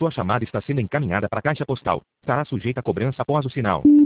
Sua chamada está sendo encaminhada para a caixa postal. Estará sujeita a cobrança após o sinal.